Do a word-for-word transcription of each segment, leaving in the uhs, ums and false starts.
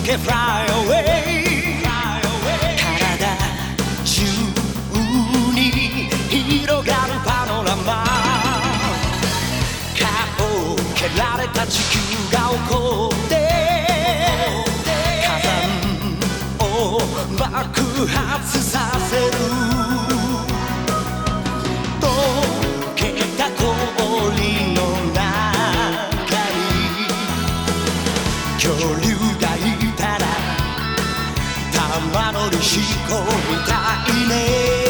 け Fly away 体中に広がるパノラマ顔を蹴られた地球が怒って火山を爆発させる溶けた氷の中に恐竜がいたら玉乗りしこみたいね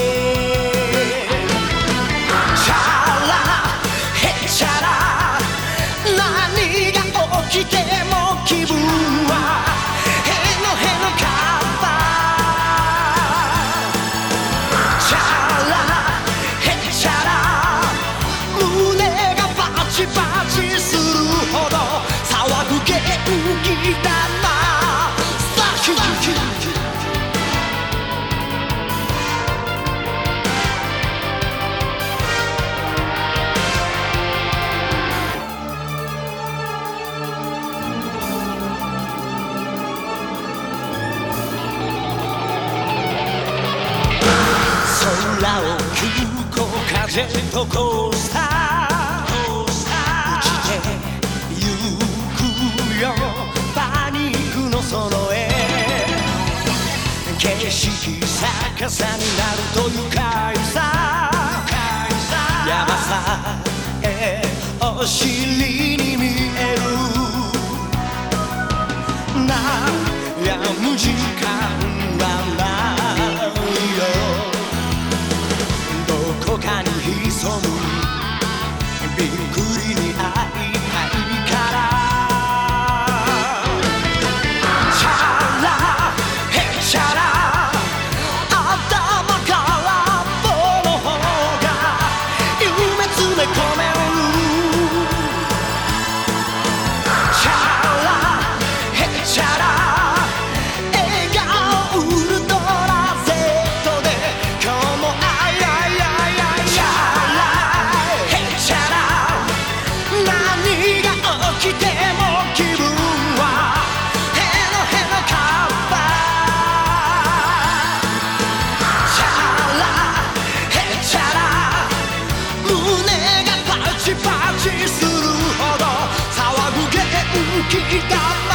チャラヘチャラ何が起きても気分はへのへのかったチャラヘチャラ胸がバチバチするほど騒ぐ元気だなサキュ空を急行カジェットコースター落ちてゆくよパニックのその絵景色逆さになると愉快さ山さえお尻に見える悩む時間はないよどこかに潜むびっくりに会いたいからチャラヘチャラ頭から棒の方が夢詰め込めるチャラヘチャラ笑顔ウルトラ Z で今日もあいあいあいあいチャラヘチャラ何が起きても気分はへのへのかったチャラヘチャラ胸がパチパチするほど騒ぐ元気だな